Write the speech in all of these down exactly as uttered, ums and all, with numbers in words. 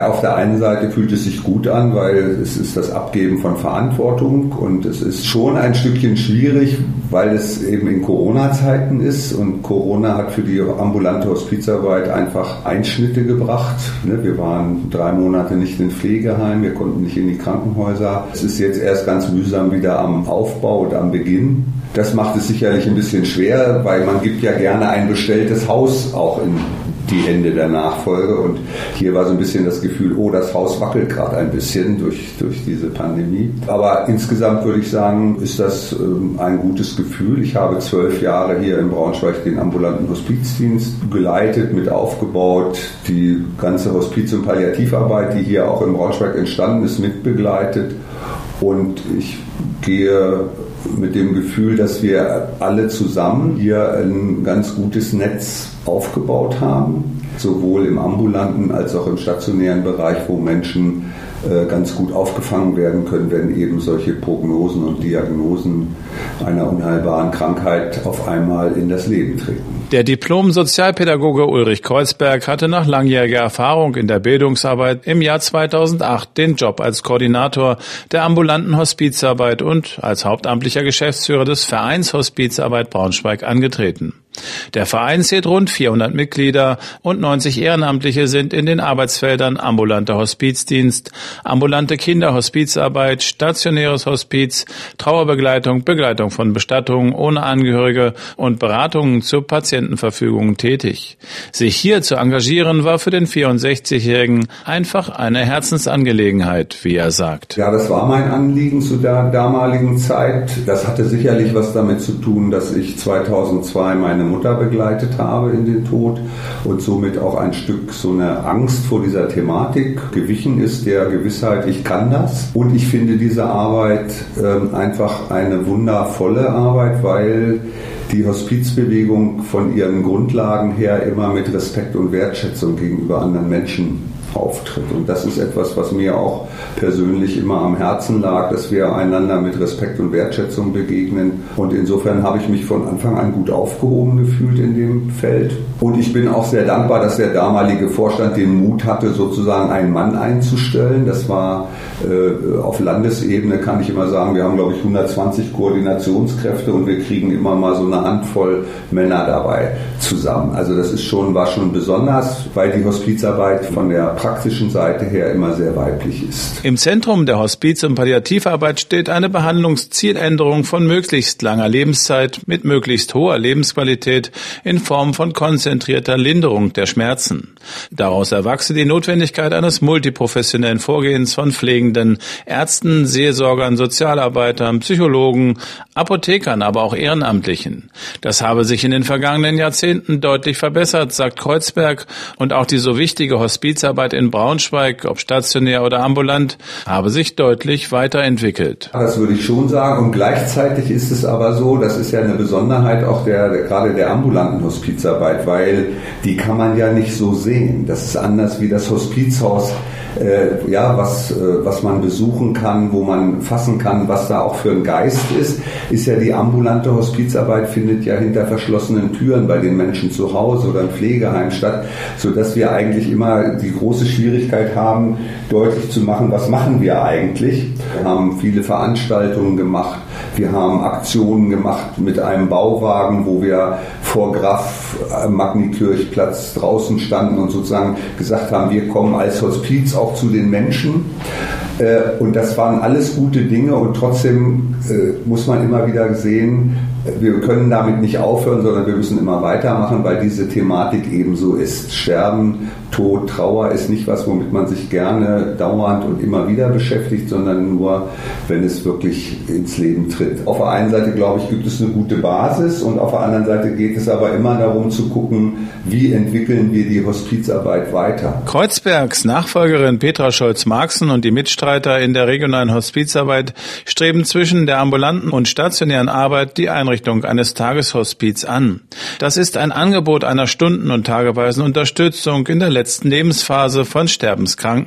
Auf der einen Seite fühlt es sich gut an, weil es ist das Abgeben von Verantwortung und es ist schon ein Stückchen schwierig, weil es eben in Corona-Zeiten ist und Corona hat für die ambulante Hospizarbeit einfach Einschnitte gebracht. Wir waren drei Monate nicht in Pflegeheim, wir konnten nicht in die Krankenhäuser. Es ist jetzt erst ganz mühsam wieder am Aufbau und am Beginn. Das macht es sicherlich ein bisschen schwer, weil man gibt ja gerne ein bestelltes Haus auch in die Hände der Nachfolge und hier war so ein bisschen das Gefühl, oh, das Haus wackelt gerade ein bisschen durch, durch diese Pandemie. Aber insgesamt würde ich sagen, ist das ähm, ein gutes Gefühl. Ich habe zwölf Jahre hier in Braunschweig den ambulanten Hospizdienst geleitet, mit aufgebaut, die ganze Hospiz- und Palliativarbeit, die hier auch in Braunschweig entstanden ist, mitbegleitet und ich gehe mit dem Gefühl, dass wir alle zusammen hier ein ganz gutes Netz aufgebaut haben, sowohl im ambulanten als auch im stationären Bereich, wo Menschen äh, ganz gut aufgefangen werden können, wenn eben solche Prognosen und Diagnosen einer unheilbaren Krankheit auf einmal in das Leben treten. Der Diplom-Sozialpädagoge Ulrich Kreuzberg hatte nach langjähriger Erfahrung in der Bildungsarbeit im Jahr zweitausendacht den Job als Koordinator der ambulanten Hospizarbeit und als hauptamtlicher Geschäftsführer des Vereins Hospizarbeit Braunschweig angetreten. Der Verein zählt rund vierhundert Mitglieder und neunzig Ehrenamtliche sind in den Arbeitsfeldern ambulanter Hospizdienst, ambulante Kinderhospizarbeit, stationäres Hospiz, Trauerbegleitung, Begleitung von Bestattungen ohne Angehörige und Beratungen zur Patientenverfügung tätig. Sich hier zu engagieren, war für den vierundsechzigjährigen einfach eine Herzensangelegenheit, wie er sagt. Ja, das war mein Anliegen zu der damaligen Zeit. Das hatte sicherlich was damit zu tun, dass ich zweitausendzwei meine Mutter begleitet habe in den Tod und somit auch ein Stück so eine Angst vor dieser Thematik gewichen ist, der Gewissheit, ich kann das. Und ich finde diese Arbeit äh, einfach eine wundervolle Arbeit, weil die Hospizbewegung von ihren Grundlagen her immer mit Respekt und Wertschätzung gegenüber anderen Menschen auftritt. Und das ist etwas, was mir auch persönlich immer am Herzen lag, dass wir einander mit Respekt und Wertschätzung begegnen. Und insofern habe ich mich von Anfang an gut aufgehoben gefühlt in dem Feld. Und ich bin auch sehr dankbar, dass der damalige Vorstand den Mut hatte, sozusagen einen Mann einzustellen. Das war äh, auf Landesebene, kann ich immer sagen, wir haben, glaube ich, hundertzwanzig Koordinationskräfte und wir kriegen immer mal so eine Handvoll Männer dabei zusammen. Also das ist schon, war schon besonders, weil die Hospizarbeit von der praktischen Seite her immer sehr weiblich ist. Im Zentrum der Hospiz- und Palliativarbeit steht eine Behandlungszieländerung von möglichst langer Lebenszeit mit möglichst hoher Lebensqualität in Form von konzentrierter Linderung der Schmerzen. Daraus erwachse die Notwendigkeit eines multiprofessionellen Vorgehens von Pflegenden, Ärzten, Seelsorgern, Sozialarbeitern, Psychologen, Apothekern, aber auch Ehrenamtlichen. Das habe sich in den vergangenen Jahrzehnten deutlich verbessert, sagt Kreuzberg, und auch die so wichtige Hospizarbeit in Braunschweig, ob stationär oder ambulant, habe sich deutlich weiterentwickelt. Das würde ich schon sagen. Und gleichzeitig ist es aber so, das ist ja eine Besonderheit auch der, der gerade der ambulanten Hospizarbeit, weil die kann man ja nicht so sehen. Das ist anders wie das Hospizhaus, äh, ja, was, äh, was man besuchen kann, wo man fassen kann, was da auch für ein Geist ist, ist ja die ambulante Hospizarbeit findet ja hinter verschlossenen Türen bei den Menschen zu Hause oder im Pflegeheim statt, sodass wir eigentlich immer die große Schwierigkeit haben, deutlich zu machen, was machen wir eigentlich. Wir haben viele Veranstaltungen gemacht, wir haben Aktionen gemacht mit einem Bauwagen, wo wir vor Graf am Magnikirchplatz draußen standen und sozusagen gesagt haben, wir kommen als Hospiz auch zu den Menschen. Und das waren alles gute Dinge und trotzdem muss man immer wieder sehen, wir können damit nicht aufhören, sondern wir müssen immer weitermachen, weil diese Thematik eben so ist. Sterben, Tod, Trauer ist nicht was, womit man sich gerne dauernd und immer wieder beschäftigt, sondern nur, wenn es wirklich ins Leben tritt. Auf der einen Seite, glaube ich, gibt es eine gute Basis und auf der anderen Seite geht es aber immer darum zu gucken, wie entwickeln wir die Hospizarbeit weiter. Kreuzbergs Nachfolgerin Petra Scholz-Marxen und die Mitstreiter in der regionalen Hospizarbeit streben zwischen der ambulanten und stationären Arbeit die Einrichtung eines Tageshospiz an. Das ist ein Angebot einer stunden- und tageweisen Unterstützung in der letzten Lebensphase von Sterbenskranken.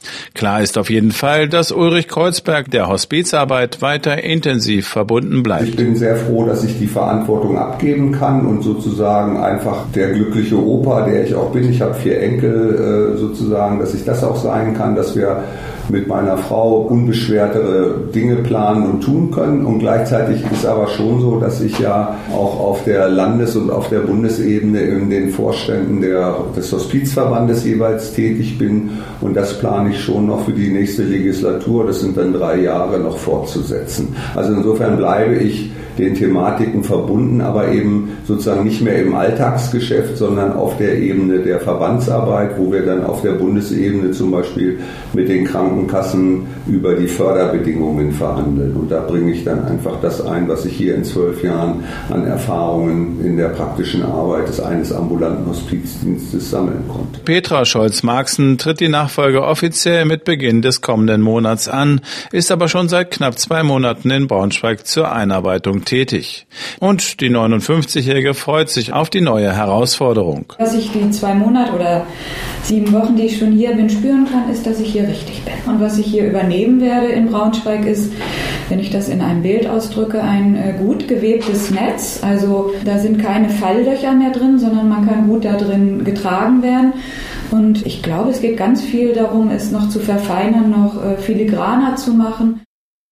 Klar ist auf jeden Fall, dass Ulrich Kreuzberg der Hospizarbeit weiter intensiv verbunden bleibt. Ich bin sehr froh, dass ich die Verantwortung abgeben kann und sozusagen einfach der glückliche Opa, der ich auch bin, ich habe vier Enkel sozusagen, dass ich das auch sein kann, dass wir mit meiner Frau unbeschwertere Dinge planen und tun können. Und gleichzeitig ist aber schon so, dass ich ja auch auf der Landes- und auf der Bundesebene in den Vorständen der, des Hospizverbandes jeweils tätig bin. Und das plane ich schon noch für die nächste Legislatur. Das sind dann drei Jahre noch fortzusetzen. Also insofern bleibe ich den Thematiken verbunden, aber eben sozusagen nicht mehr im Alltagsgeschäft, sondern auf der Ebene der Verbandsarbeit, wo wir dann auf der Bundesebene zum Beispiel mit den Krankenkassen über die Förderbedingungen verhandeln. Und da bringe ich dann einfach das ein, was ich hier in zwölf Jahren an Erfahrungen in der praktischen Arbeit des eines ambulanten Hospizdienstes sammeln konnte. Petra Scholz-Marxen tritt die Nachfolge offiziell mit Beginn des kommenden Monats an, ist aber schon seit knapp zwei Monaten in Braunschweig zur Einarbeitung tätig. Und die neunundfünfzigjährige freut sich auf die neue Herausforderung. Was ich die zwei Monate oder sieben Wochen, die ich schon hier bin, spüren kann, ist, dass ich hier richtig bin. Und was ich hier übernehmen werde in Braunschweig ist, wenn ich das in einem Bild ausdrücke, ein äh, gut gewebtes Netz. Also da sind keine Falllöcher mehr drin, sondern man kann gut da drin getragen werden. Und ich glaube, es geht ganz viel darum, es noch zu verfeinern, noch äh, filigraner zu machen.